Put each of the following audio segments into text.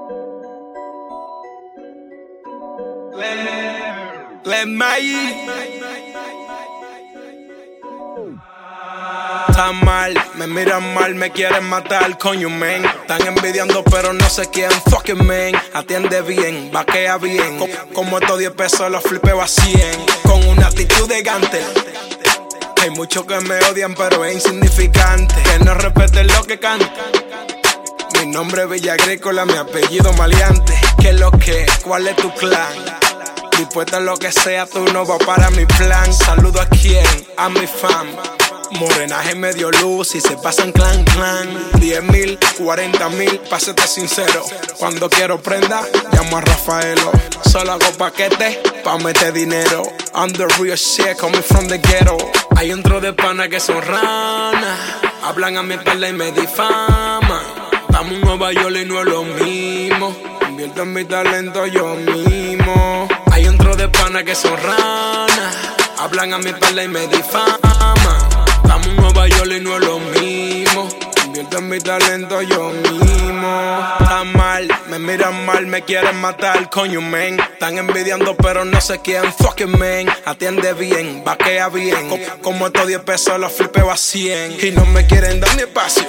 Está mal, me miran mal, me quieren matar, coño, men. Están envidiando, pero no sé quién, fucking man. Atiende bien, vaquea bien. Como estos 10 pesos los flipeo a 100. Con una actitud de gante. Hay muchos que me odian, pero es insignificante. Que no respeten lo que canto. Mi nombre es Villa Agrícola, mi apellido Maleante. ¿Qué es lo que? ¿Cuál es tu clan? Dispuesta a lo que sea, tú no vas para mi plan. Saludo a quien, a mi fam. Morenaje medio luz y se pasan clan. 10,000, 40,000, pa' serte sincero. Cuando quiero prenda, llamo a Rafaelo. Solo hago paquetes pa' meter dinero. I'm the real shit, coming from the ghetto. Hay un tro de pana que son ranas. Hablan a mi espalda y me difaman. Estamos en Nueva York y no es lo mismo. Invierto en mi talento yo mismo. Hay un tro de pana que son ranas. Hablan a mi espalda y me difaman. Estamos en Nueva York y no es lo mismo. Invierto en mi talento yo mismo. Está mal, me miran mal, me quieren matar, coño, men. Están envidiando, pero no sé quién, fucking man. Atiende bien, vaquea bien. Como estos 10 pesos los flipeo a 100. Y no me quieren dar ni espacio.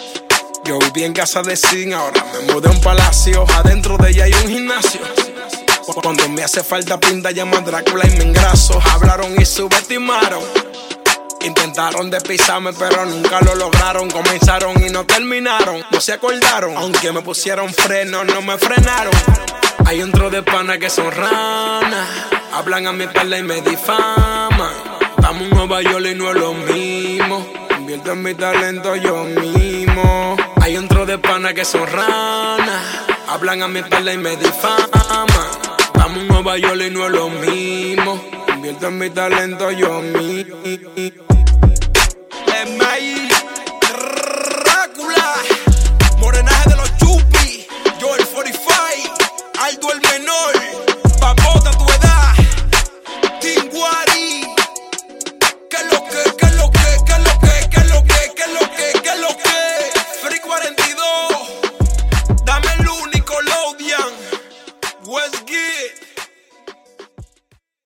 Yo viví en casa de zinc, ahora me mudé a un palacio. Adentro de ella hay un gimnasio. Cuando me hace falta pinta, llamo a Drácula y me engraso. Hablaron y subestimaron. Intentaron despisarme, pero nunca lo lograron. Comenzaron y no terminaron. No se acordaron. Aunque me pusieron freno, no me frenaron. Hay un tro de pana que son ranas. Hablan a mi espalda y me difaman. Estamos en Nueva York y no es lo mismo. Invierto en mi talento yo mismo. Hay un tro de pana que son ranas. Hablan a mi espalda y me difaman. Estamos en Nueva York y no es lo mismo. Invierto en mi talento yo mismo. Drácula.